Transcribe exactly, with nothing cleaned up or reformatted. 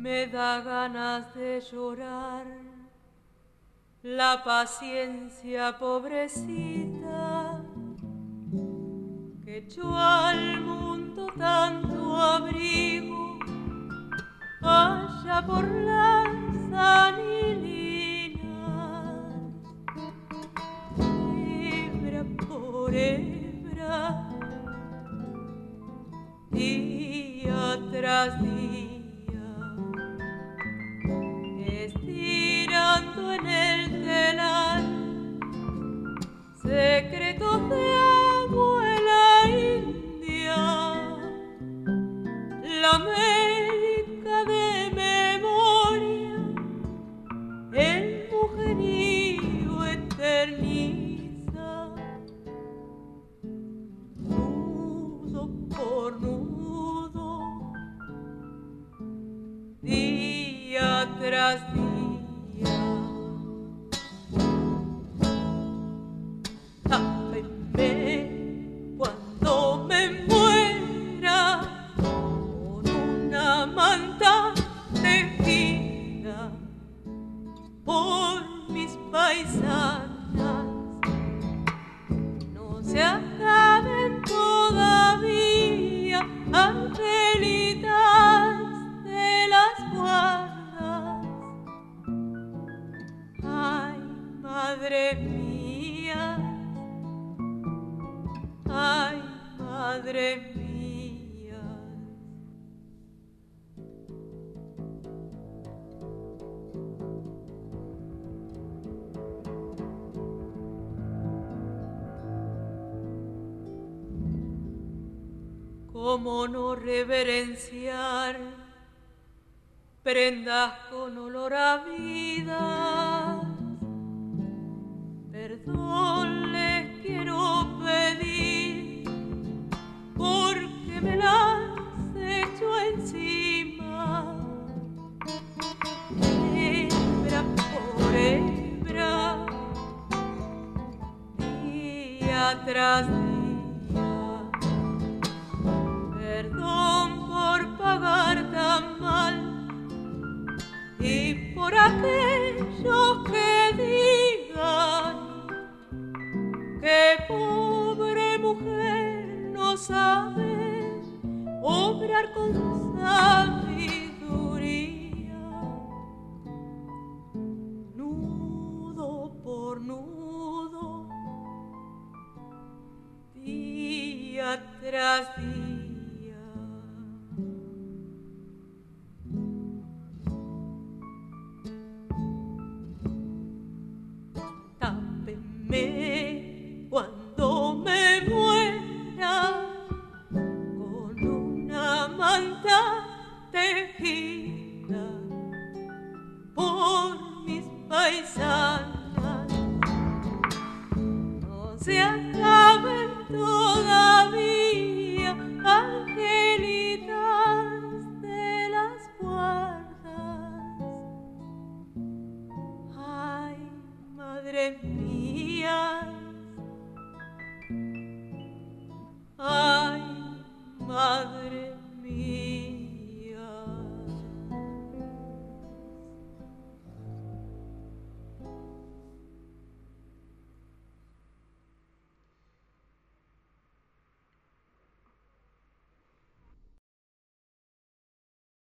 Me da ganas de llorar, la paciencia pobrecita, que echó al mundo tanto abrigo, allá por las anilinas, hebra por hebra, día tras día, estirando en el telar secretos de abuela india, la América de memoria, el mujerío eterniza, nudo por nudo, día tras día. Tápenme cuando me muera con una manta tejida por mis paisanas. No se acaben todavía, angelitas de las guardas. Ay, madre mía, ay, madre mía. ¿Cómo no reverenciar prendas con olor a vida? Perdón les quiero pedir porque me las echo encima, hebra por hebra, día tras día. Perdón por pagar tan mal y por aquellos que digan que pobre mujer no sabe obrar con sabiduría. Nudo por nudo, día tras día. Tápenme cuando me muera con una manta tejida por mis paisanas. No se